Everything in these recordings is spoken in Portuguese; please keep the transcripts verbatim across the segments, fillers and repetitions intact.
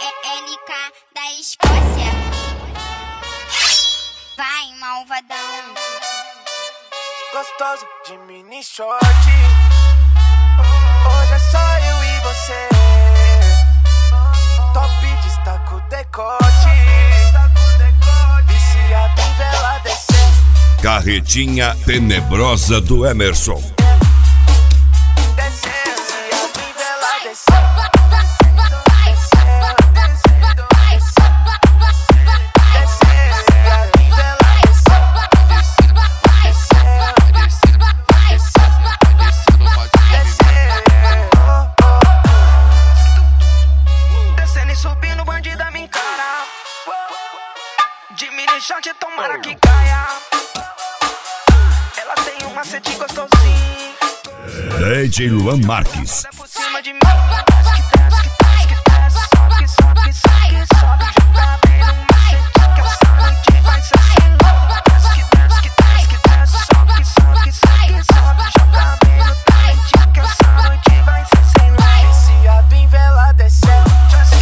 L K da Escócia. Vai, malvadão. Gostoso de mini short. Hoje é só eu e você. Top destaca o decote. Viciado em vela descer. Carretinha tenebrosa do Emerson. Descer, viciado em vela descer. Subindo, bandida me encara. De mini short, tomara que caia. Ela tem um macete gostosinho. D J Luan Marques. Por cima de mim. Desce, desce, desce, desce. Sobe, sobe, sobe, sobe. Joga bem no macete que essa noite vai ser sem louco. Desce, desce, desce, desce. Sobe, sobe, sobe, sobe. Joga bem no macete que essa noite vai ser sem louco. Viciado em vela descendo.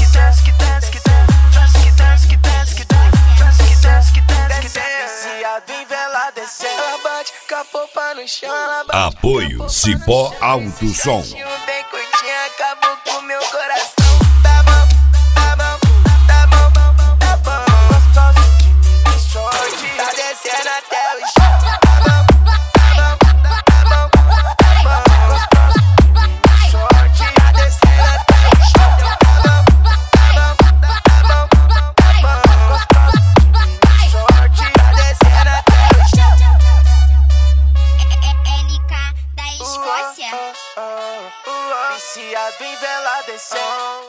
Ela bate com a popa no chão. Apoio Cipó Alto Som. Bem curtinha, acabou com meu coração. Tá bom, tá bom, tá bom, tá bom. Gostoso de mini short. Tá descendo até o chão. Tá bom, tá bom, tá bom, tá bom. Gostoso de mini short. Tá descendo até o chão. Tá bom, tá bom, tá bom, tá bom. Gostoso de mini short. Tá descendo até o chão. L K da Escócia. Viciado em vela descer.